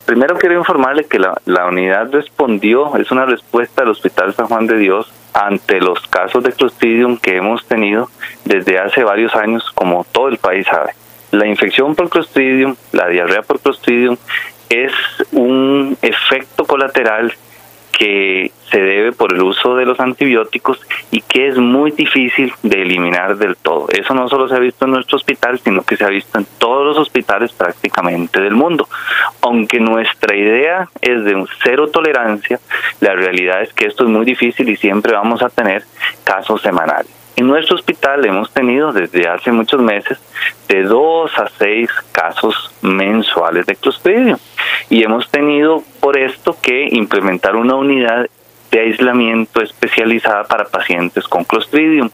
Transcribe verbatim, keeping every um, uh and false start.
Primero quiero informarle que la, la unidad respondió, es una respuesta del Hospital San Juan de Dios ante los casos de Clostridium que hemos tenido desde hace varios años, como todo el país sabe. La infección por Clostridium, la diarrea por Clostridium, es un efecto colateral que se debe por el uso de los antibióticos y que es muy difícil de eliminar del todo. Eso no solo se ha visto en nuestro hospital, sino que se ha visto en todos los hospitales prácticamente del mundo. Aunque nuestra idea es de un cero tolerancia, la realidad es que esto es muy difícil y siempre vamos a tener casos semanales. En nuestro hospital hemos tenido desde hace muchos meses de dos a seis casos mensuales de Clostridium y hemos tenido por esto que implementar una unidad de aislamiento especializada para pacientes con Clostridium.